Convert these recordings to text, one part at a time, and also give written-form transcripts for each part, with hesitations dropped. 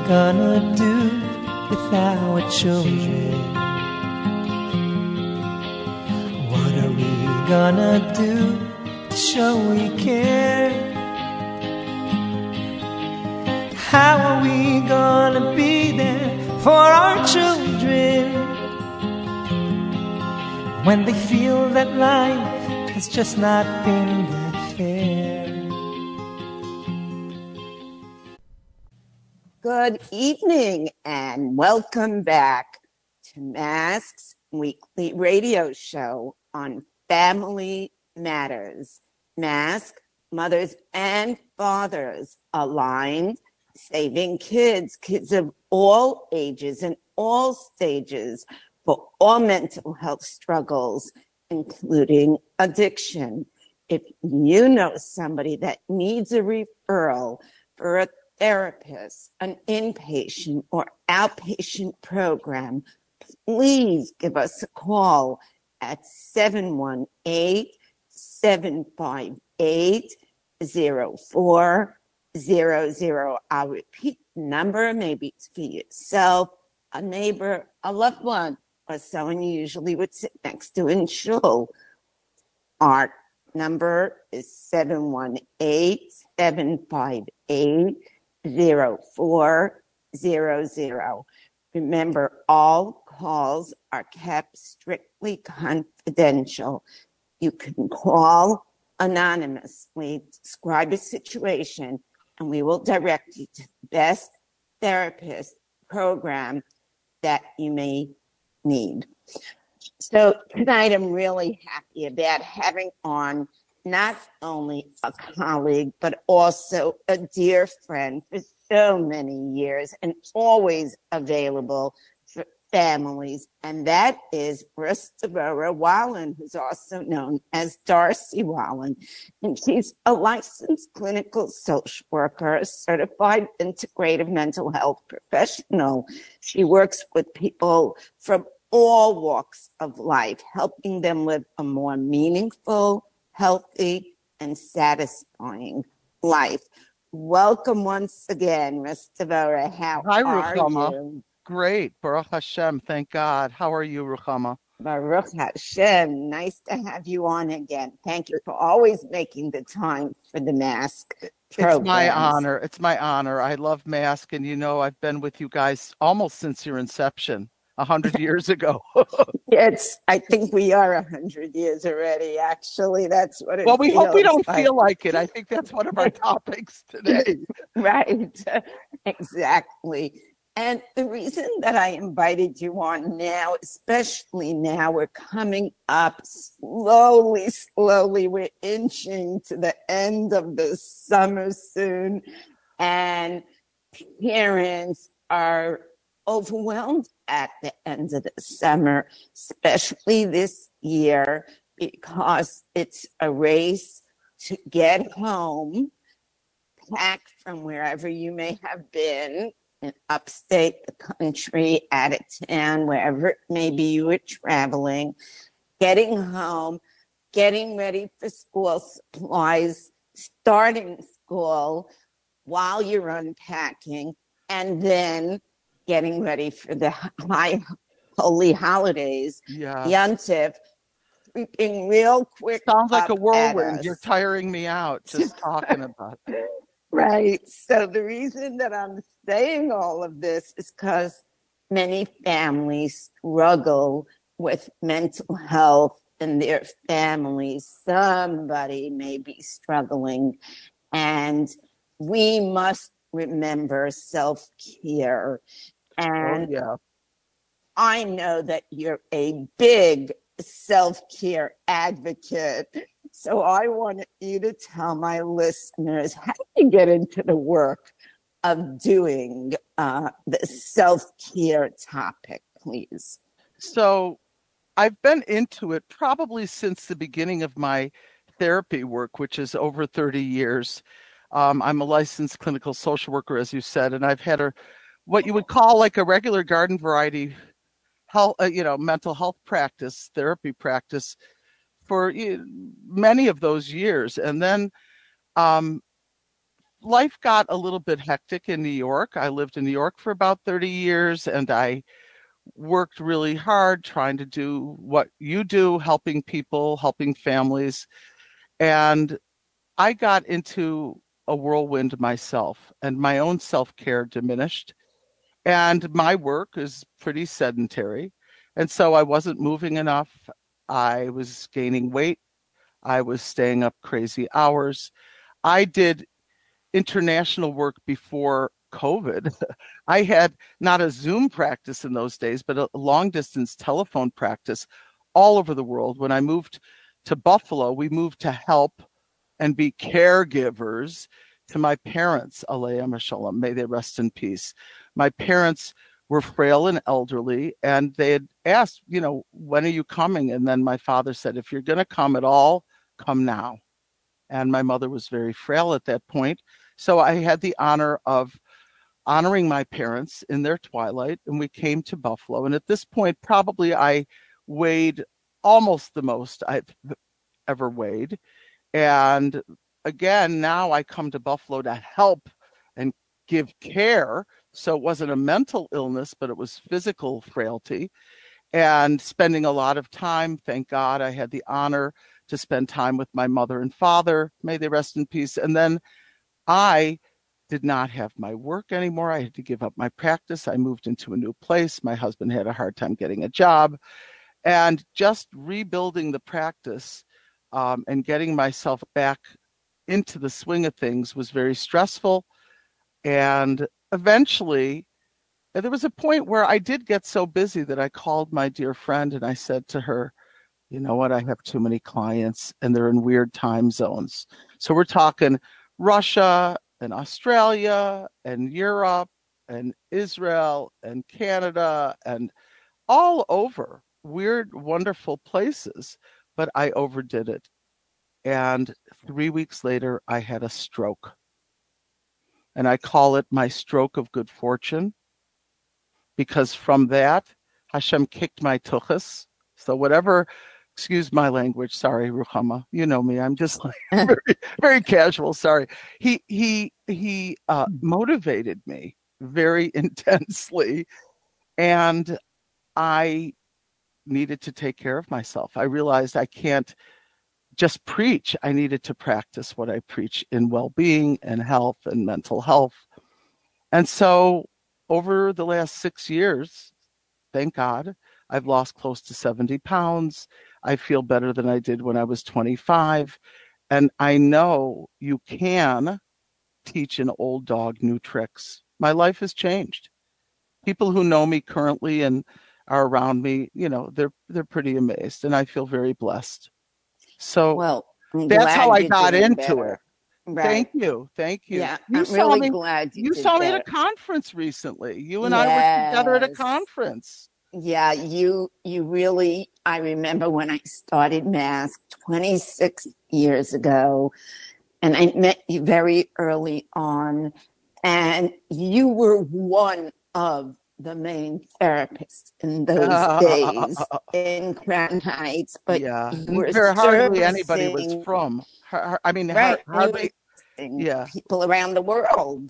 gonna do without children? What are we gonna do to show we care? How are we gonna be there for our children when they feel that life has just not been that fair? Good evening and welcome back to Mask's weekly radio show on Family Matters. Mask, mothers and fathers aligned, saving kids of all ages and all stages for all mental health struggles, including addiction. If you know somebody that needs a referral for a therapist, an inpatient or outpatient program, please give us a call at 718-758-0400. I'll repeat the number. Maybe it's for yourself, a neighbor, a loved one, or someone you usually would sit next to in shul. Our number is 718-758-0400. Remember, all calls are kept strictly confidential. You can call anonymously, describe a situation, and we will direct you to the best therapist program that you may need. So tonight I'm really happy about having on not only a colleague, but also a dear friend for so many years and always available for families. And that is Rustabura Wallen, who's also known as Darcy Wallen. And she's a licensed clinical social worker, a certified integrative mental health professional. She works with people from all walks of life, helping them live a more meaningful, healthy, and satisfying life. Welcome once again, Ms. Tavora. How Hi, are Ruchama. you? Great. Baruch Hashem. Thank God. How are you, Ruchama? Baruch Hashem. Nice to have you on again. Thank you for always making the time for the Mask programs. It's my honor. It's my honor. I love Mask, and you know I've been with you guys almost since your inception, 100 years ago. I think we are 100 years already, actually. That's what it Well, we hope we don't like. feel like it. I think that's one of our topics today. Right, exactly. And the reason that I invited you on now, especially now, we're coming up slowly, we're inching to the end of the summer soon, and parents are overwhelmed at the end of the summer, especially this year, because it's a race to get home, back from wherever you may have been, in upstate, the country, out of town, wherever it may be you were traveling, getting home, getting ready for school supplies, starting school while you're unpacking, and then getting ready for the high holy holidays, Yom Tov, creeping real quick. Sounds like a whirlwind. You're tiring me out just talking about it. Right. So the reason that I'm saying all of this is because many families struggle with mental health in their families. Somebody may be struggling, and we must remember self-care. And I know that you're a big self-care advocate. So I want you to tell my listeners, how do you get into the work of doing the self-care topic, please? So I've been into it probably since the beginning of my therapy work, which is over 30 years. I'm a licensed clinical social worker, as you said, and I've had what you would call like a regular garden variety health, mental health practice, therapy practice for many of those years. And then life got a little bit hectic in New York. I lived in New York for about 30 years and I worked really hard trying to do what you do, helping people, helping families. And I got into a whirlwind myself, and my own self-care diminished. And my work is pretty sedentary. And so I wasn't moving enough. I was gaining weight. I was staying up crazy hours. I did international work before COVID. I had not a Zoom practice in those days, but a long distance telephone practice all over the world. When I moved to Buffalo, we moved to help and be caregivers to my parents, Alea Mashallah, may they rest in peace. My parents were frail and elderly, and they had asked, when are you coming? And then my father said, if you're going to come at all, come now. And my mother was very frail at that point. So I had the honor of honoring my parents in their twilight, and we came to Buffalo. And at this point, probably I weighed almost the most I've ever weighed. And again, now I come to Buffalo to help and give care. So it wasn't a mental illness, but it was physical frailty and spending a lot of time. Thank God I had the honor to spend time with my mother and father. May they rest in peace. And then I did not have my work anymore. I had to give up my practice. I moved into a new place. My husband had a hard time getting a job. And just rebuilding the practice and getting myself back into the swing of things was very stressful. And eventually, there was a point where I did get so busy that I called my dear friend and I said to her, you know what, I have too many clients and they're in weird time zones. So we're talking Russia and Australia and Europe and Israel and Canada and all over weird, wonderful places. But I overdid it. And 3 weeks later, I had a stroke. And I call it my stroke of good fortune because from that, Hashem kicked my tuchus. So whatever, excuse my language, sorry, Ruchama, you know me, I'm just like very, very casual, sorry. He motivated me very intensely, and I needed to take care of myself. I realized I can't just preach. I needed to practice what I preach in well-being and health and mental health. And so over the last 6 years, thank God, I've lost close to 70 pounds. I feel better than I did when I was 25. And I know you can teach an old dog new tricks. My life has changed. People who know me currently and are around me, they're pretty amazed, and I feel very blessed. So Well, I'm that's how glad I you're got doing into it. better. Thank Right. you. Thank you. Yeah, You I'm saw really me, glad you you did saw me at a better. conference recently. You and I were together at a Yes. conference. Yeah, you really, I remember when I started Mask 26 years ago, and I met you very early on, and you were one of the main therapists in those days in Crown Heights, but Yeah. you And were very hardly anybody was servicing, from. I mean, right, you were hardly. servicing Yeah. people around the world.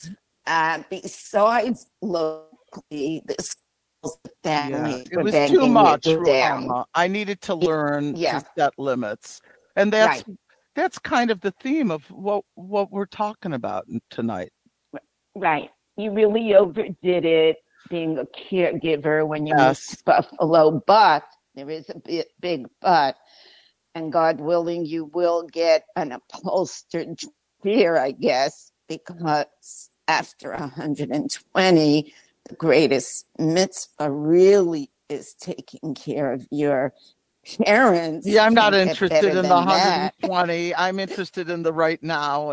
Besides locally, the schools, the Yeah. families It were was too begging much, you down. Ruhama. I needed to learn to Yeah, set limits. And that's right, that's kind of the theme of what we're talking about tonight. right. You really overdid it being a caregiver when you moved to Yes. Buffalo, but there is a big but, and God willing, you will get an upholstered chair, I guess, because after 120, the greatest mitzvah really is taking care of your parents. Yeah, I'm not Can't get interested better in the than that. 120. I'm interested in the right now.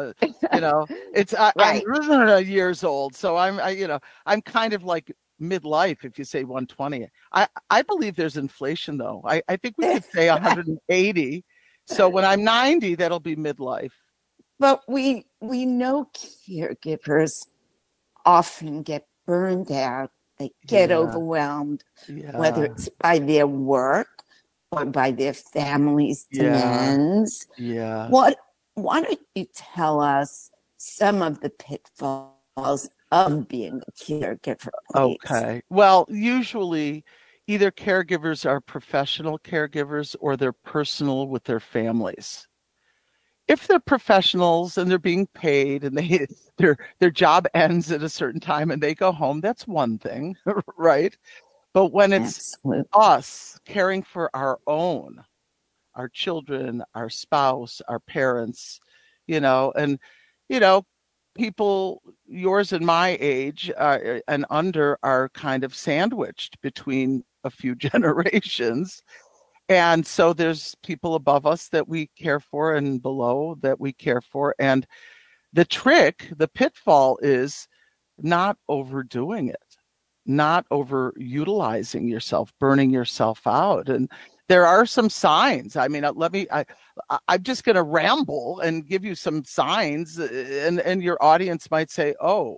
I'm Right. years old, so I'm kind of like midlife if you say 120. I believe there's inflation though. I think we could say Right. 180. So when I'm 90, that'll be midlife. But we know caregivers often get burned out. They get Yeah, overwhelmed, whether yeah, it's by their work or by their family's yeah, demands. yeah. What Why don't you tell us some of the pitfalls of being a caregiver, please. Okay. Well, usually either caregivers are professional caregivers or they're personal with their families. If they're professionals and they're being paid and they their job ends at a certain time and they go home, that's one thing, right? But when it's Absolutely. us caring for our children, our spouse, our parents, and you know, people yours and my age and under are kind of sandwiched between a few generations. And so there's people above us that we care for and below that we care for. And the pitfall is not overdoing it, not overutilizing yourself, burning yourself out. And there are some signs. I mean, I'm just going to ramble and give you some signs, and your audience might say,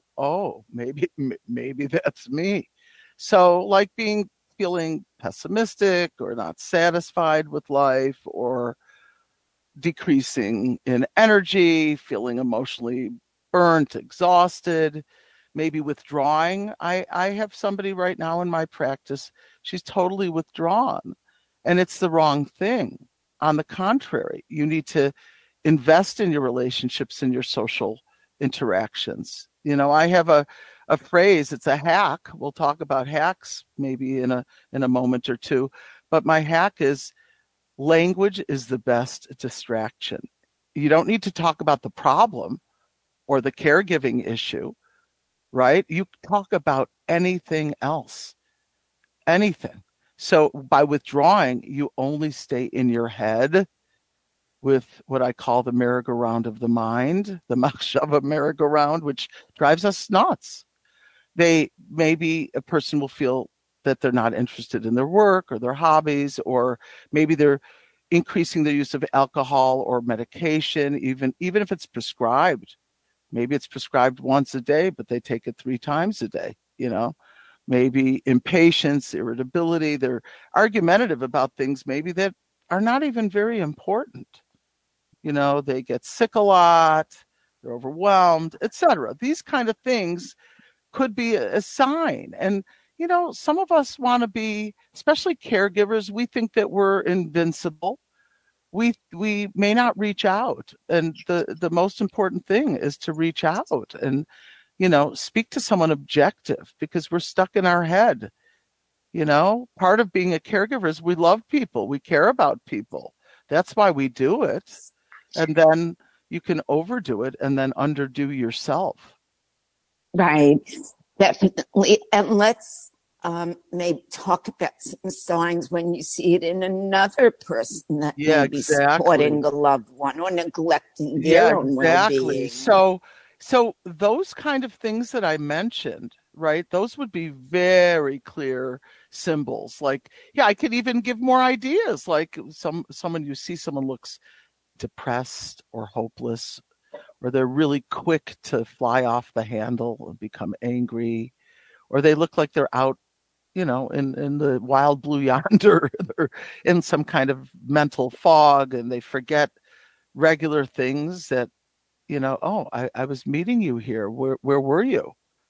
maybe that's me. So, like feeling pessimistic or not satisfied with life or decreasing in energy, feeling emotionally burnt, exhausted, maybe withdrawing. I have somebody right now in my practice, she's totally withdrawn, and it's the wrong thing. On the contrary, you need to invest in your relationships and your social interactions. I have a phrase, it's a hack. We'll talk about hacks maybe in a moment or two, but my hack is language is the best distraction. You don't need to talk about the problem or the caregiving issue, right? You talk about anything else, anything. So by withdrawing, you only stay in your head with what I call the merry-go-round of the mind, the machshava merry-go-round, which drives us nuts. Maybe a person will feel that they're not interested in their work or their hobbies, or maybe they're increasing the use of alcohol or medication, even if it's prescribed. Maybe it's prescribed once a day, but they take it 3 times a day. Maybe impatience, irritability. They're argumentative about things maybe that are not even very important. They get sick a lot, they're overwhelmed, etc. These kind of things could be a sign. And some of us want to be, especially caregivers, we think that we're invincible. We may not reach out, and the most important thing is to reach out and speak to someone objective, because we're stuck in our head. Part of being a caregiver is we love people, we care about people. That's why we do it. And then you can overdo it and then underdo yourself. Right, definitely. And let's maybe talk about some signs when you see it in another person that may be supporting a loved one or neglecting their own well-being. So those kind of things that I mentioned, right? Those would be very clear symbols. Like, I could even give more ideas. Like someone looks depressed or hopeless, or they're really quick to fly off the handle and become angry, or they look like they're out, in the wild blue yonder, or in some kind of mental fog, and they forget regular things that, I was meeting you here. Where were you?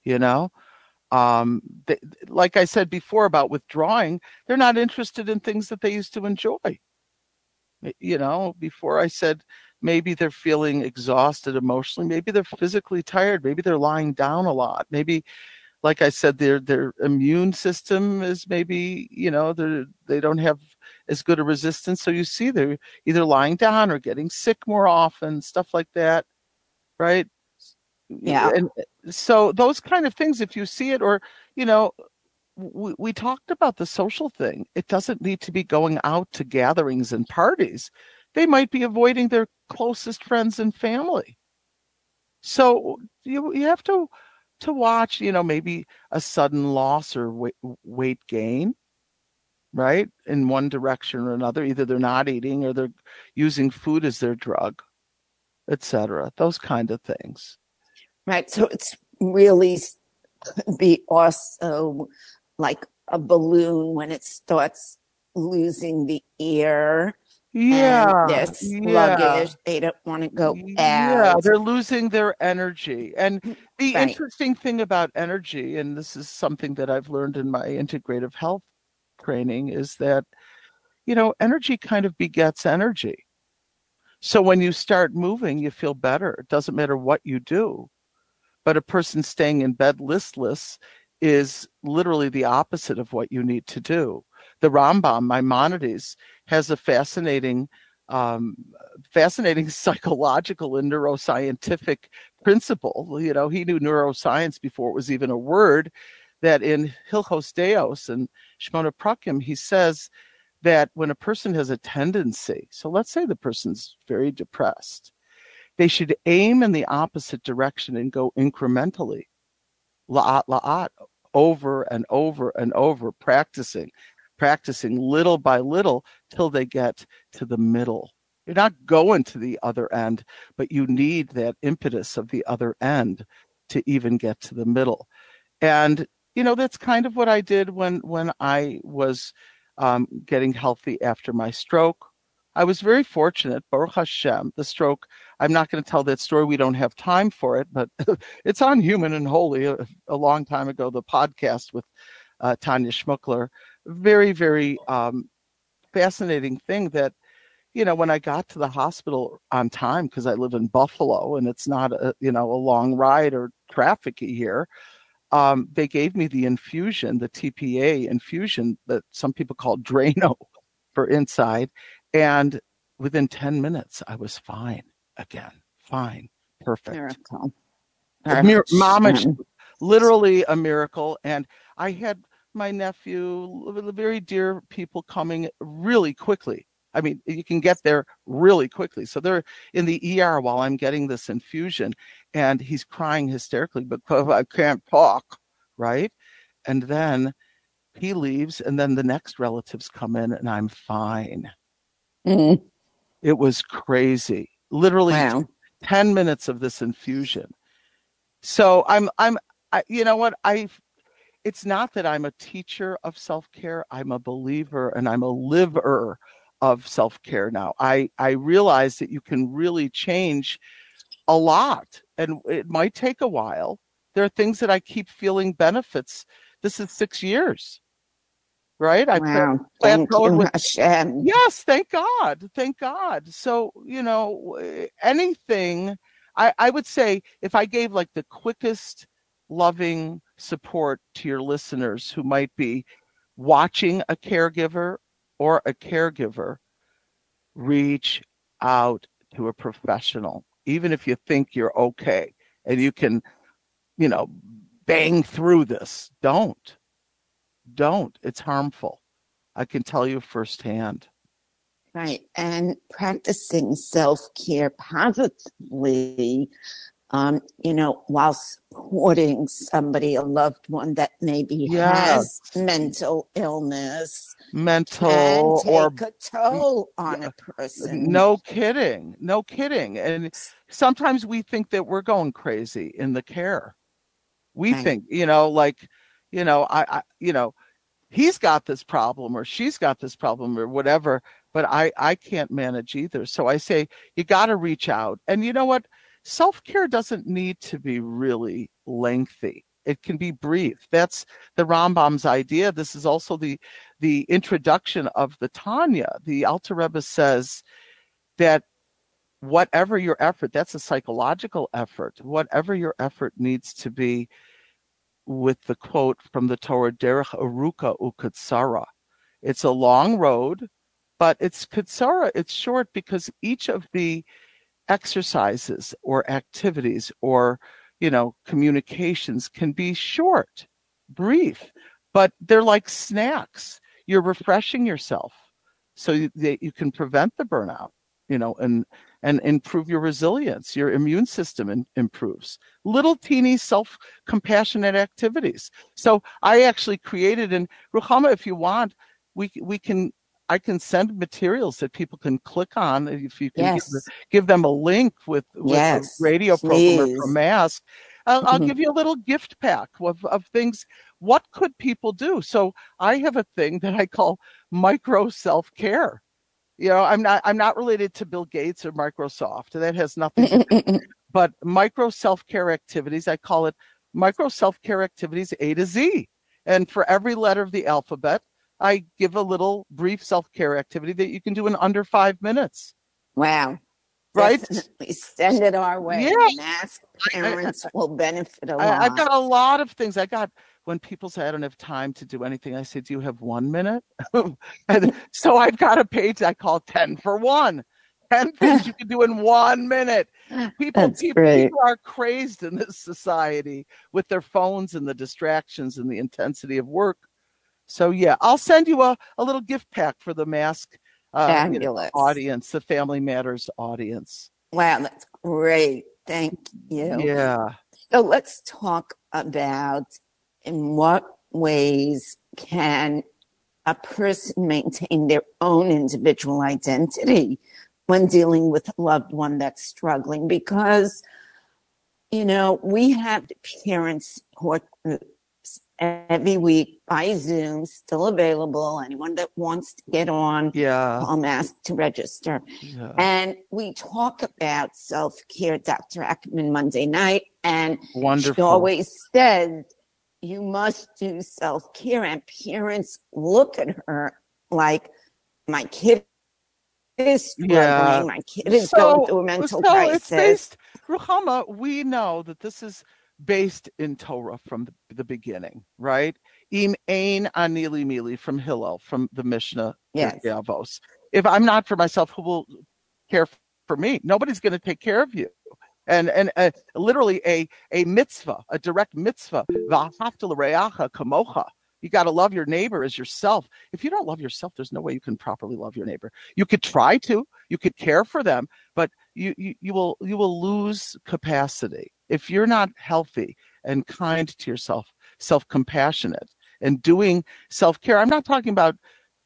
Like I said before about withdrawing, they're not interested in things that they used to enjoy. Before I said maybe they're feeling exhausted emotionally, maybe they're physically tired, maybe they're lying down a lot, maybe, like I said, their immune system is maybe, they don't have as good a resistance. So you see they're either lying down or getting sick more often, stuff like that, right? Yeah. And so those kind of things, if you see it, or, we talked about the social thing. It doesn't need to be going out to gatherings and parties. They might be avoiding their closest friends and family. So you have to watch, maybe a sudden loss or weight gain, right? In one direction or another. Either they're not eating or they're using food as their drug, etc. Those kind of things. Right. So it's really could be also like a balloon when it starts losing the air and Yeah, they're yeah. sluggish. They don't want to go Yeah, out. they're losing their energy. And the Right. interesting thing about energy, and this is something that I've learned in my integrative health training, is that, energy kind of begets energy. So when you start moving, you feel better. It doesn't matter what you do. But a person staying in bed listless is literally the opposite of what you need to do. The Rambam, Maimonides, has a um, fascinating psychological and neuroscientific principle. He knew neuroscience before it was even a word. That in Hilchos Deos and Shmona Prakim, he says that when a person has a tendency, so let's say the person's very depressed, they should aim in the opposite direction and go incrementally, la'at la'at, over and over and over, practicing little by little till they get to the middle. You're not going to the other end, but you need that impetus of the other end to even get to the middle. And that's kind of what I did when I was getting healthy after my stroke. I was very fortunate, Baruch Hashem. The stroke, I'm not going to tell that story. We don't have time for it, but it's on Human and Holy a long time ago, the podcast with Tanya Schmuckler. Very, very fascinating thing that, when I got to the hospital on time, because I live in Buffalo and it's not a long ride or trafficy here, they gave me the infusion, the TPA infusion that some people call Drano for inside. And within 10 minutes, I was fine again. Fine. Perfect. Miracle. Literally a miracle. And I had my nephew, very dear people coming really quickly. I mean, you can get there really quickly. So they're in the ER while I'm getting this infusion, and he's crying hysterically because I can't talk, right? And then he leaves, and then the next relatives come in, and I'm fine. Mm. It was crazy. Literally Wow. 10 minutes of this infusion. So you know what? It's not that I'm a teacher of self-care. I'm a believer and I'm a liver of self-care now. I realize that you can really change a lot, and it might take a while. There are things that I keep feeling benefits. This is 6 years, right? Wow. Thank you, Hashem. Yes, thank God. Thank God. So, anything, I would say if I gave like the quickest loving support to your listeners who might be watching a caregiver or a caregiver, reach out to a professional, even if you think you're okay and you can, bang through this. Don't. It's harmful. I can tell you firsthand. Right. And practicing self-care positively, while supporting somebody, a loved one that maybe has mental illness, can take a toll on a person. No kidding. And sometimes we think that we're going crazy in the care. We think, he's got this problem or she's got this problem or whatever, but I can't manage either. So I say, you got to reach out. And you know what? Self-care doesn't need to be really lengthy. It can be brief. That's the Rambam's idea. This is also the introduction of the Tanya. The Alter Rebbe says that whatever your effort, that's a psychological effort, whatever your effort needs to be, with the quote from the Torah, Derech Aruka Ukatsara. It's a long road, but it's Katsara. It's short because each of the exercises or activities or, communications can be short, brief, but they're like snacks. You're refreshing yourself so that you can prevent the burnout, and improve your resilience. Your immune system improves. Little teeny self-compassionate activities. So I actually created, and Ruchama, if you want, I can send materials that people can click on. If you can give them a link with a radio program or mask, I'll give you a little gift pack of things. What could people do? So I have a thing that I call micro self-care. I'm not related to Bill Gates or Microsoft. That has nothing to do. But micro self-care activities, I call it micro self-care activities A to Z. And for every letter of the alphabet, I give a little brief self-care activity that you can do in under 5 minutes. Wow. Right? Definitely send it our way. Yeah. Mask parents will benefit a I've lot. got a lot of things. When people say I don't have time to do anything, I say, do you have 1 minute? And so I've got a page I call 10 for 1. 10 things you can do in 1 minute. That's great. People are crazed in this society with their phones and the distractions and the intensity of work. So yeah, I'll send you a little gift pack for the mask Fabulous. audience, the Family Matters audience. Wow, that's great. Thank you. Yeah. So let's talk about in what ways can a person maintain their own individual identity when dealing with a loved one that's struggling? Because, we have parent support groups every week by Zoom, still available. Anyone that wants to get on, call Mask to register. Yeah. And we talk about self-care, Dr. Ackerman, Monday night. And Wonderful. She always says, you must do self-care. And parents look at her like, my kid is struggling. My kid is going through a mental crisis. It's based, Ruchama, we know that this is based in Torah from the beginning, right? Im ein ani li mili from Hillel, from the Mishnah. Yes. Avos. If I'm not for myself, who will care for me? Nobody's going to take care of you. And literally a mitzvah, a direct mitzvah. V'ahavta l'reacha kamocha. You got to love your neighbor as yourself. If you don't love yourself, there's no way you can properly love your neighbor. You could try to, you could care for them, but you will lose capacity if you're not healthy and kind to yourself, self-compassionate, and doing self-care. I'm not talking about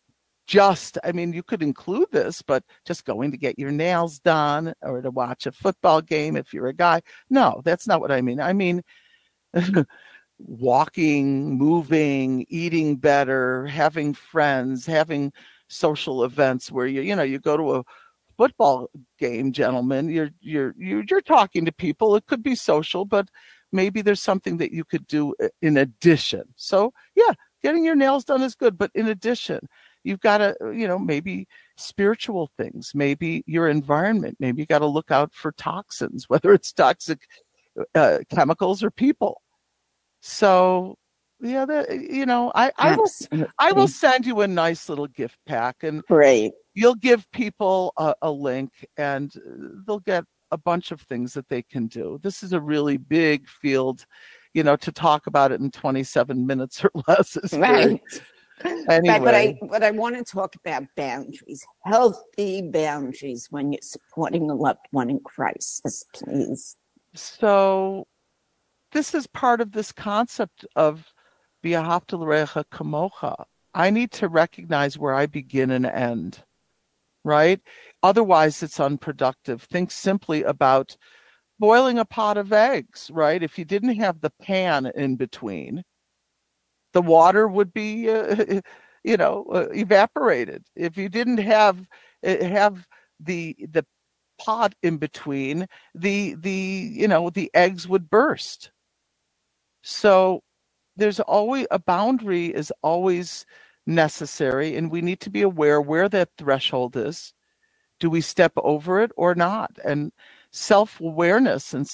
you could include this, but just going to get your nails done or to watch a football game if you're a guy. No, that's not what I mean. I mean, walking, moving, eating better, having friends, having social events where you go to a football game, gentlemen. You're talking to people. It could be social, but maybe there's something that you could do in addition. So yeah, getting your nails done is good, but in addition, you've got to, maybe spiritual things, maybe your environment, maybe you got to look out for toxins, whether it's toxic chemicals or people. So yeah, I will send you a nice little gift pack, and great. You'll give people a link, and they'll get a bunch of things that they can do. This is a really big field, to talk about it in 27 minutes or less is right. Anyway. But I want to talk about boundaries, healthy boundaries when you're supporting a loved one in crisis, please. So this is part of this concept of V'ahavta l'reacha kamocha. I need to recognize where I begin and end, right? Otherwise, it's unproductive. Think simply about boiling a pot of eggs, right? If you didn't have the pan in between, the water would be, evaporated. If you didn't have the pot in between, the eggs would burst. So there's always a boundary is always necessary, and we need to be aware where that threshold is. Do we step over it or not? And self-awareness and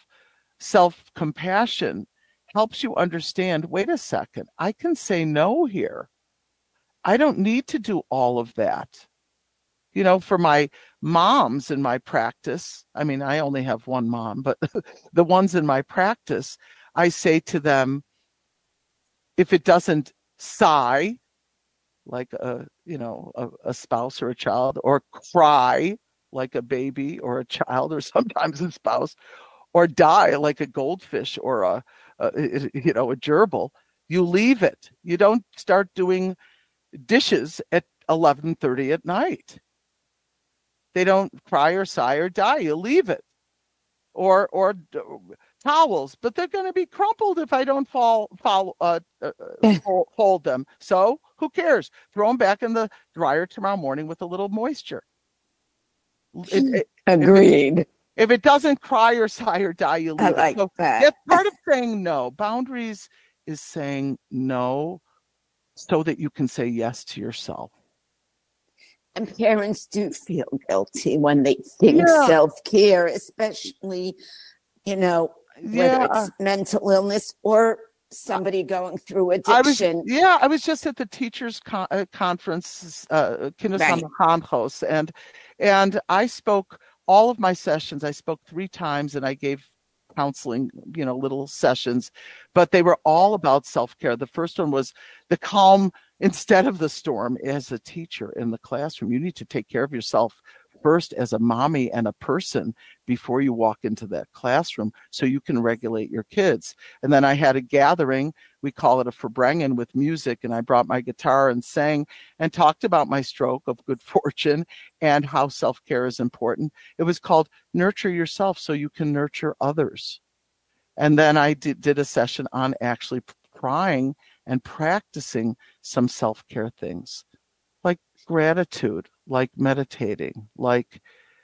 self-compassion helps you understand, wait a second, I can say no here. I don't need to do all of that. For my moms in my practice, I only have one mom, but the ones in my practice, I say to them, if it doesn't sigh like a spouse or a child, or cry like a baby or a child, or sometimes a spouse, or die like a goldfish or a gerbil, you leave it. You don't start doing dishes at 11:30 at night. They don't cry or sigh or die. You leave it. Or towels, but they're going to be crumpled if I don't hold them. So Who cares? Throw them back in the dryer tomorrow morning with a little moisture. Agreed. If it doesn't cry or sigh or die, you leave I like it. So that. that's part of saying no. Boundaries is saying no so that you can say yes to yourself. And parents do feel guilty when they think self-care, especially, whether it's mental illness or somebody going through addiction. I was just at the teachers' conference, Kinasama Hanhos, and I spoke all of my sessions. I spoke 3 times, and I gave counseling, little sessions, but they were all about self-care. The first one was the calm instead of the storm. As a teacher in the classroom, you need to take care of yourself first as a mommy and a person before you walk into that classroom so you can regulate your kids. And then I had a gathering, we call it a Verbrengen, with music, and I brought my guitar and sang and talked about my stroke of good fortune and how self-care is important. It was called Nurture Yourself so you can nurture others. And then I did a session on actually trying and practicing some self-care things like gratitude, like meditating, like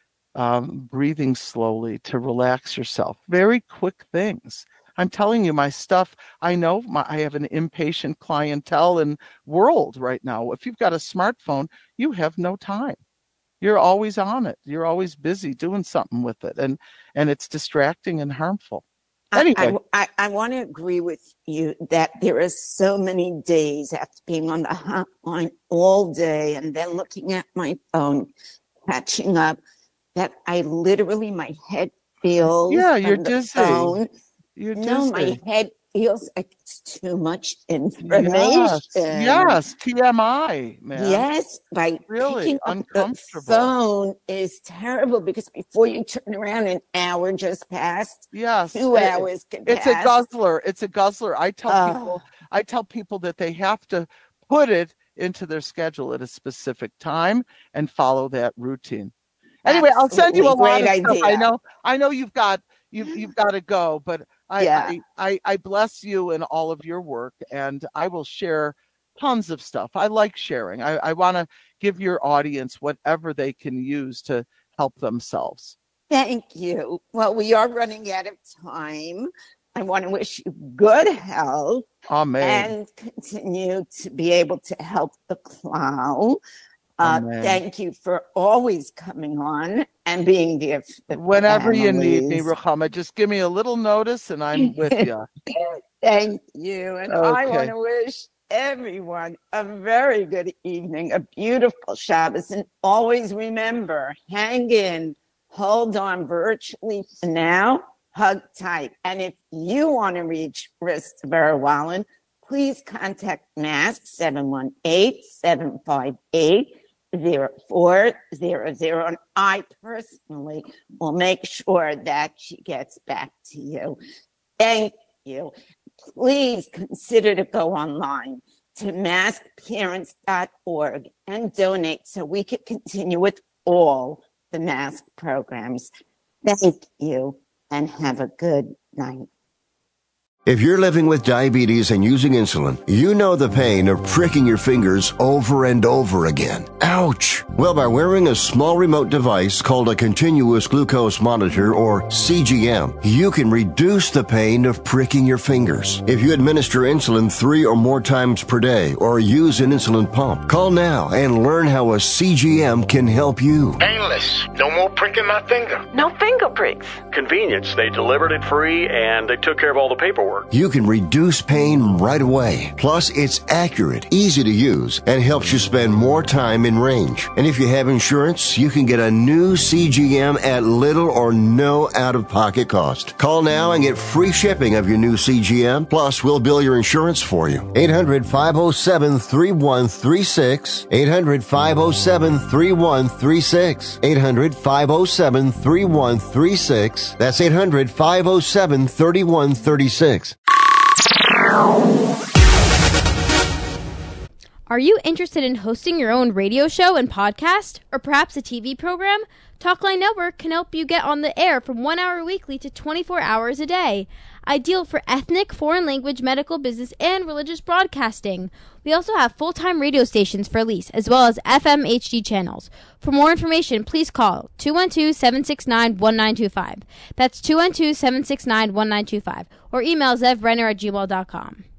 breathing slowly to relax yourself. Very quick things. I'm telling you, my stuff, I know I have an impatient clientele and world right now. If you've got a smartphone, you have no time. You're always on it. You're always busy doing something with it. And it's distracting and harmful. Anyway. I want to agree with you that there are so many days after being on the hotline all day and then looking at my phone, catching up, that I literally, my head feels. Yeah, you're dizzy. Phone. You're dizzy. No, my head feels like it's too much information. Yes, TMI, man. Yes, by really picking uncomfortable. Up the phone is terrible because before you turn around, an hour just passed. Yes, 2 hours can pass. It's a guzzler. It's a guzzler. I tell people that they have to put it into their schedule at a specific time and follow that routine. Anyway, I'll send you a lot of stuff. I know you've got to go, but I bless you and all of your work, and I will share tons of stuff. I like sharing. I want to give your audience whatever they can use to help themselves. Thank you. Well, we are running out of time. I want to wish you good health. Amen. And continue to be able to help the clown. Thank you for always coming on and being there for the whenever families. You need me, Ruchama. Just give me a little notice and I'm with you. Thank you. And I want to wish everyone a very good evening, a beautiful Shabbos. And always remember, hang in, hold on virtually for now, hug tight. And if you want to reach Christopher Wallen, please contact MASK 718-758-0400, and I personally will make sure that she gets back to you. Thank you. Please consider to go online to maskparents.org and donate so we can continue with all the MASK programs. Thank you and have a good night. If you're living with diabetes and using insulin, you know the pain of pricking your fingers over and over again. Ouch! Well, by wearing a small remote device called a continuous glucose monitor, or CGM, you can reduce the pain of pricking your fingers. If you administer insulin 3 or more times per day or use an insulin pump, call now and learn how a CGM can help you. Painless. No more pricking my finger. No finger pricks. Convenience. They delivered it free and they took care of all the paperwork. You can reduce pain right away. Plus, it's accurate, easy to use, and helps you spend more time in range. And if you have insurance, you can get a new CGM at little or no out-of-pocket cost. Call now and get free shipping of your new CGM. Plus, we'll bill your insurance for you. 800-507-3136. 800-507-3136. 800-507-3136. That's 800-507-3136. Are you interested in hosting your own radio show and podcast, or perhaps a TV program? Talkline Network can help you get on the air from 1 hour weekly to 24 hours a day. Ideal for ethnic, foreign language, medical, business, and religious broadcasting. We also have full-time radio stations for lease, as well as FM HD channels. For more information, please call 212-769-1925. That's 212-769-1925. Or email zevrenner@gmail.com.